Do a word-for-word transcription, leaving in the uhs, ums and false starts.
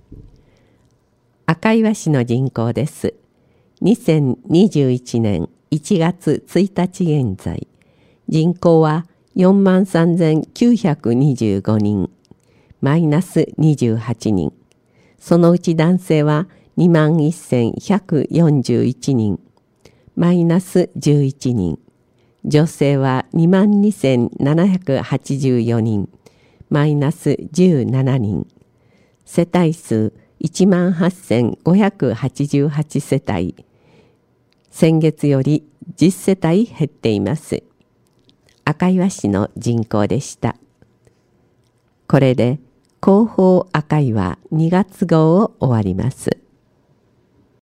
赤磐市の人口です。にせんにじゅういちねんいちがつついたち現在、人口はよんまんさんぜんきゅうひゃくにじゅうごにん、マイナスにじゅうはちにん。そのうち男性はにまんせんひゃくよんじゅういちにん、マイナスじゅういちにん。女性はにまんにせんななひゃくはちじゅうよにん、マイナスじゅうななにん。世帯数いちまんはっせんごひゃくはちじゅうはちせたい。先月よりじゅっせたい減っています。赤磐市の人口でした。これで広報赤磐にがつ号を終わります。